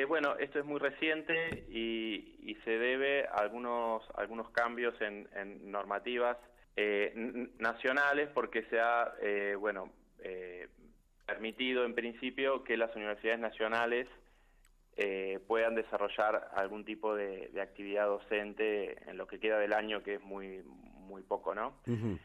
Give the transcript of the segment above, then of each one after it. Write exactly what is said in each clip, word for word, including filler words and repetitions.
bueno, esto es muy reciente y, y se debe a algunos, algunos cambios en, en normativas eh, nacionales, porque se ha, eh, bueno, eh, permitido en principio que las universidades nacionales eh, puedan desarrollar algún tipo de, de actividad docente en lo que queda del año, que es muy, muy poco, ¿no? Uh-huh.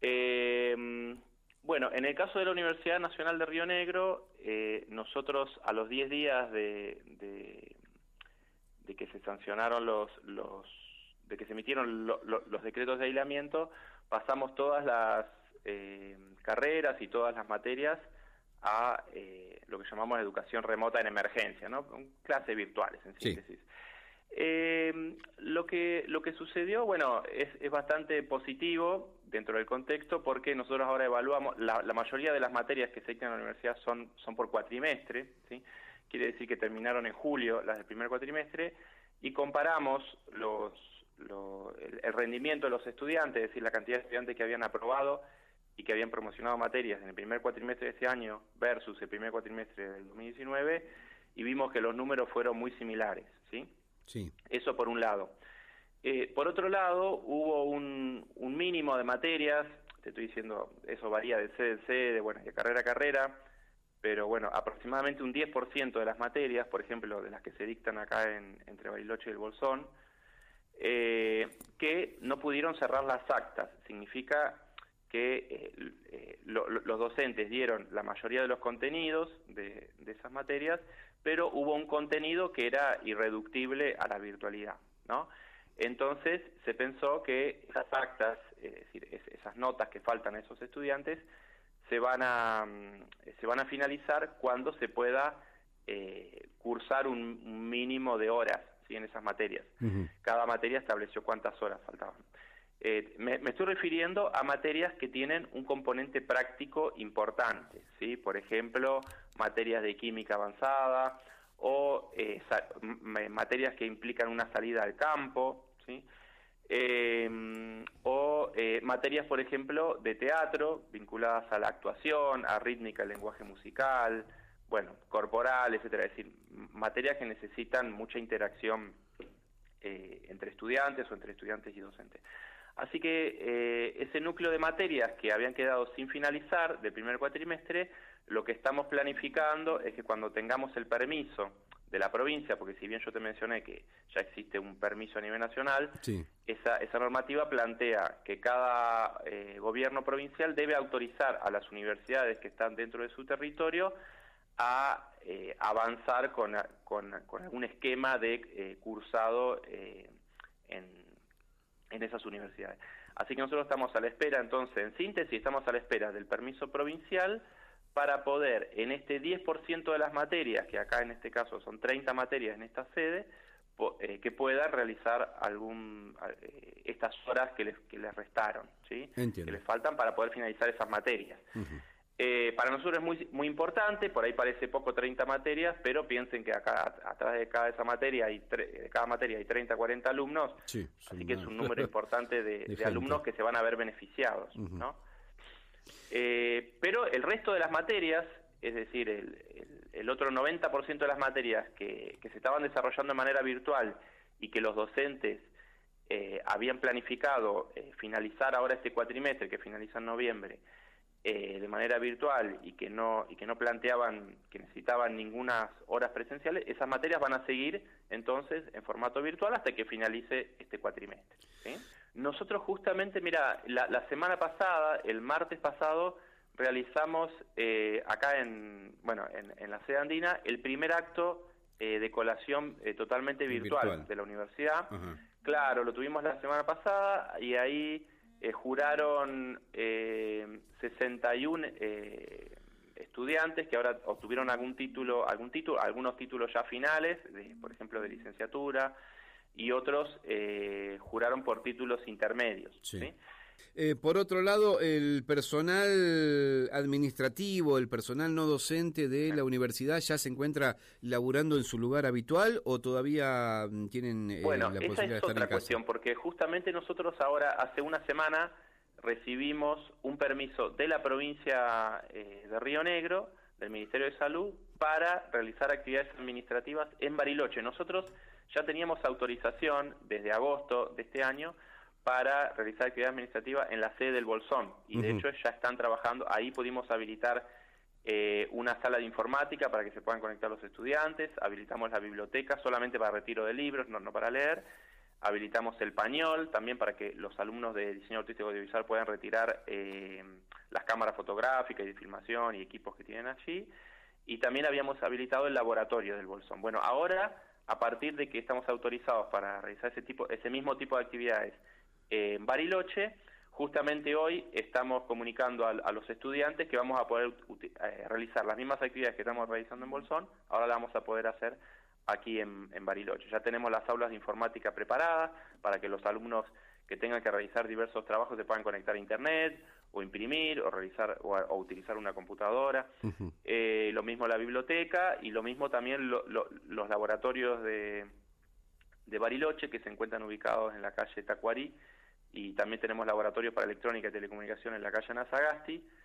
eh, Bueno, en el caso de la Universidad Nacional de Río Negro, eh, nosotros a los diez días de, de, de que se sancionaron los, los de que se emitieron lo, lo, los decretos de aislamiento, pasamos todas las eh, carreras y todas las materias a eh, lo que llamamos educación remota en emergencia, ¿no? Clases virtuales, en síntesis. Sí. Eh, lo que lo que sucedió, bueno, es, es bastante positivo dentro del contexto, porque nosotros ahora evaluamos, la, la mayoría de las materias que se dictan en la universidad son, son por cuatrimestre, ¿sí? Quiere decir que terminaron en julio las del primer cuatrimestre, y comparamos los, los el, el rendimiento de los estudiantes, es decir, la cantidad de estudiantes que habían aprobado y que habían promocionado materias en el primer cuatrimestre de ese año versus el primer cuatrimestre del dos mil diecinueve, y vimos que los números fueron muy similares, ¿sí? Sí. Eso por un lado. Eh, por otro lado, hubo un, un mínimo de materias, te estoy diciendo, eso varía de C en C, de, bueno, de carrera a carrera, pero bueno, aproximadamente un diez por ciento de las materias, por ejemplo, de las que se dictan acá en, entre Bariloche y el Bolsón, eh, que no pudieron cerrar las actas. Significa que eh, eh, lo, lo, los docentes dieron la mayoría de los contenidos de, de esas materias, pero hubo un contenido que era irreductible a la virtualidad, ¿no? Entonces se pensó que esas actas, es decir, es, esas notas que faltan a esos estudiantes, se van a se van a finalizar cuando se pueda eh, cursar un, un mínimo de horas, ¿sí? En esas materias. Uh-huh. Cada materia estableció cuántas horas faltaban. Eh, me, me estoy refiriendo a materias que tienen un componente práctico importante, ¿sí? Por ejemplo, materias de química avanzada o eh, sa- m- materias que implican una salida al campo, ¿sí? Eh, o eh, materias, por ejemplo, de teatro vinculadas a la actuación, a rítmica, al lenguaje musical, bueno, corporal, etcétera. Es decir, materias que necesitan mucha interacción eh, entre estudiantes o entre estudiantes y docentes. Así que eh, ese núcleo de materias que habían quedado sin finalizar del primer cuatrimestre, lo que estamos planificando es que cuando tengamos el permiso de la provincia, porque si bien yo te mencioné que ya existe un permiso a nivel nacional, sí. esa, esa normativa plantea que cada eh, gobierno provincial debe autorizar a las universidades que están dentro de su territorio a eh, avanzar con, con, con algún esquema de eh, cursado eh, en en esas universidades. Así que nosotros estamos a la espera, entonces, en síntesis, estamos a la espera del permiso provincial para poder, en este diez por ciento de las materias, que acá en este caso son treinta materias en esta sede, po, eh, que pueda realizar algún eh, estas horas que les, que les restaron, ¿sí? Entiendo. Que les faltan para poder finalizar esas materias. Uh-huh. Eh, para nosotros es muy muy importante, por ahí parece poco treinta materias, pero piensen que acá atrás de cada esa materia hay tre- de cada materia hay treinta, cuarenta alumnos, sí, así que es un número importante de, de, de alumnos que se van a ver beneficiados, uh-huh. ¿no? Eh, pero el resto de las materias, es decir, el, el, el otro noventa por ciento de las materias que, que se estaban desarrollando de manera virtual y que los docentes eh, habían planificado eh, finalizar ahora este cuatrimestre, que finaliza en noviembre, Eh, de manera virtual y que no y que no planteaban que necesitaban ninguna horas presenciales, esas materias van a seguir entonces en formato virtual hasta que finalice este cuatrimestre, ¿sí? Nosotros justamente, mira, la, la semana pasada, el martes pasado, realizamos eh, acá en bueno en, en la sede andina el primer acto eh, de colación eh, totalmente virtual, virtual de la universidad. Uh-huh. Claro, lo tuvimos la semana pasada y ahí Eh, juraron eh, sesenta y uno eh, estudiantes que ahora obtuvieron algún título, algún título, algunos títulos ya finales, de, por ejemplo de licenciatura, y otros eh, juraron por títulos intermedios. Sí. ¿Sí? Eh, por otro lado, el personal administrativo, el personal no docente de la universidad, ¿ya se encuentra laburando en su lugar habitual o todavía tienen eh, bueno, la posibilidad de estar en casa? Bueno, esa es otra cuestión, porque justamente nosotros ahora, hace una semana, recibimos un permiso de la provincia eh, de Río Negro, del Ministerio de Salud, para realizar actividades administrativas en Bariloche. Nosotros ya teníamos autorización desde agosto de este año para realizar actividad administrativa en la sede del Bolsón, y de uh-huh. hecho ya están trabajando. Ahí pudimos habilitar eh, una sala de informática para que se puedan conectar los estudiantes, habilitamos la biblioteca solamente para retiro de libros, no, no para leer, habilitamos el pañol también para que los alumnos de diseño artístico audiovisual puedan retirar eh, las cámaras fotográficas y de filmación y equipos que tienen allí, y también habíamos habilitado el laboratorio del Bolsón. Bueno, ahora, a partir de que estamos autorizados para realizar ese tipo, ese mismo tipo de actividades eh, en Bariloche, justamente hoy estamos comunicando a, a los estudiantes que vamos a poder eh, realizar las mismas actividades que estamos realizando en Bolsón, ahora las vamos a poder hacer aquí en, en Bariloche. Ya tenemos las aulas de informática preparadas para que los alumnos que tengan que realizar diversos trabajos se puedan conectar a internet, o imprimir, o realizar o, o utilizar una computadora. Uh-huh. Eh, lo mismo la biblioteca, y lo mismo también lo, lo, los laboratorios de, de Bariloche, que se encuentran ubicados en la calle Tacuarí, y también tenemos laboratorios para electrónica y telecomunicación en la calle Anasagasti.